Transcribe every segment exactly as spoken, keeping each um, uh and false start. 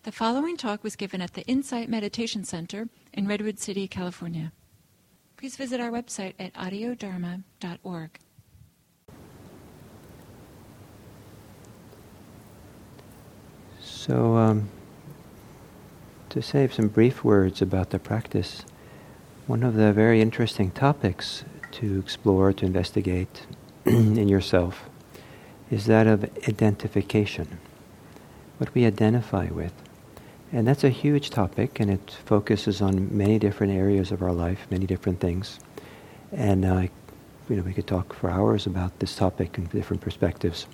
The following talk was given at the Insight Meditation Center in Redwood City, California. Please visit our website at audio dharma dot org. So, um, to say some brief words about the practice, one of the very interesting topics to explore, to investigate in yourself is that of identification, what we identify with. And that's a huge topic, and it focuses on many different areas of our life, many different things. And uh, you know, we could talk for hours about this topic in different perspectives.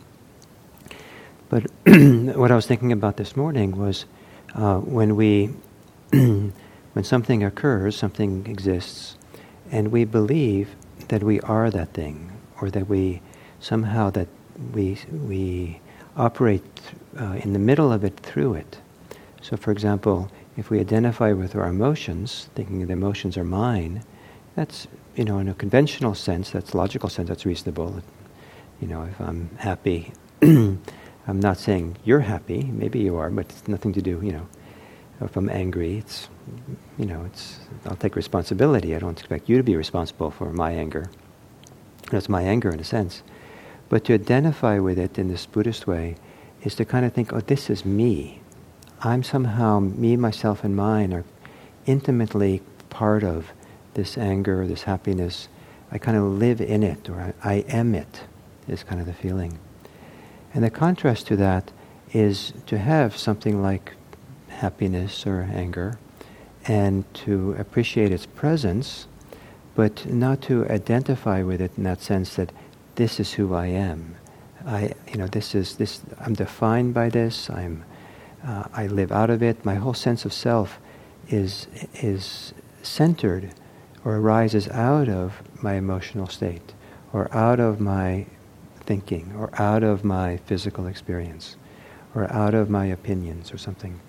But what I was thinking about this morning was uh, when we, when something occurs, something exists, and we believe that we are that thing, or that we somehow that we we operate uh, in the middle of it, through it. So, for example, if we identify with our emotions, thinking the emotions are mine, that's, you know, in a conventional sense, that's logical sense, that's reasonable. You know, if I'm happy, I'm not saying you're happy, maybe you are, but it's nothing to do, you know. If I'm angry, it's, you know, it's, I'll take responsibility. I don't expect you to be responsible for my anger. That's my anger in a sense. But to identify with it in this Buddhist way is to kind of think, oh, this is me. I'm somehow, me, myself, and mine are intimately part of this anger, this happiness. I kind of live in it, or I, I am it, is kind of the feeling. And the contrast to that is to have something like happiness or anger, and to appreciate its presence, but not to identify with it in that sense that this is who I am. I, you know, this is this. I'm defined by this. I'm. Uh, I live out of it. My whole sense of self is is centered or arises out of my emotional state, or out of my thinking, or out of my physical experience, or out of my opinions or something.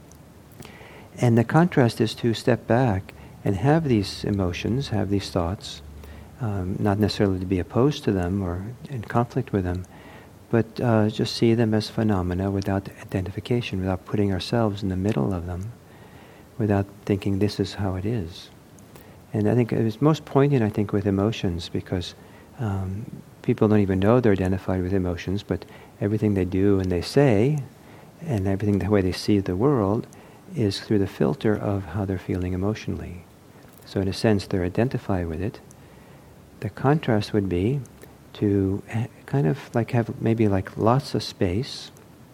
And the contrast is to step back and have these emotions, have these thoughts, um, not necessarily to be opposed to them or in conflict with them, but uh, just see them as phenomena without identification, without putting ourselves in the middle of them, without thinking this is how it is. And I think it's most poignant, I think, with emotions, because um, people don't even know they're identified with emotions, but everything they do and they say, and everything, the way they see the world, is through the filter of how they're feeling emotionally. So in a sense, they're identified with it. The contrast would be to kind of like have maybe like lots of space.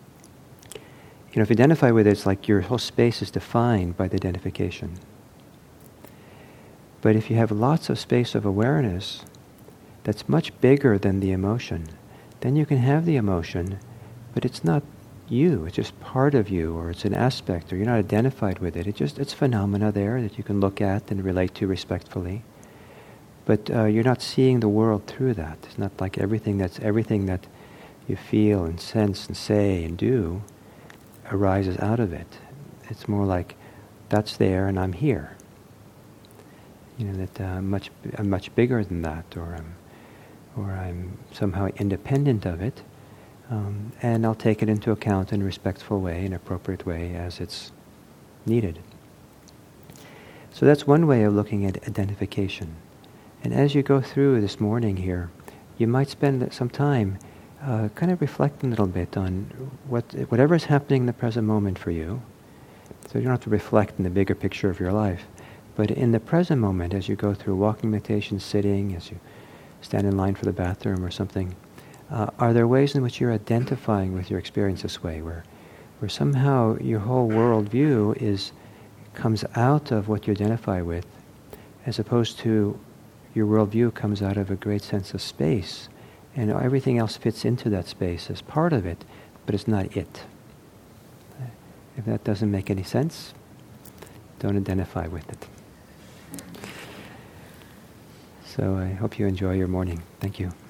You know, if you identify with it, it's like your whole space is defined by the identification. But if you have lots of space of awareness that's much bigger than the emotion, then you can have the emotion, but it's not you, it's just part of you, or it's an aspect, or you're not identified with it. It just, it's phenomena there that you can look at and relate to respectfully. But uh, you're not seeing the world through that. It's not like everything that's everything that you feel and sense and say and do arises out of it. It's more like that's there and I'm here. You know, that uh, much I'm much bigger than that, or I'm or I'm somehow independent of it, um, and I'll take it into account in a respectful way, an appropriate way, as it's needed. So that's one way of looking at identification. And as you go through this morning here, you might spend some time uh, kind of reflecting a little bit on what whatever is happening in the present moment for you. So you don't have to reflect in the bigger picture of your life, but in the present moment, as you go through walking meditation, sitting, as you stand in line for the bathroom or something, uh, are there ways in which you're identifying with your experience this way, where where somehow your whole worldview is comes out of what you identify with, as opposed to your worldview comes out of a great sense of space, and everything else fits into that space as part of it, but it's not it. If that doesn't make any sense, don't identify with it. So I hope you enjoy your morning. Thank you.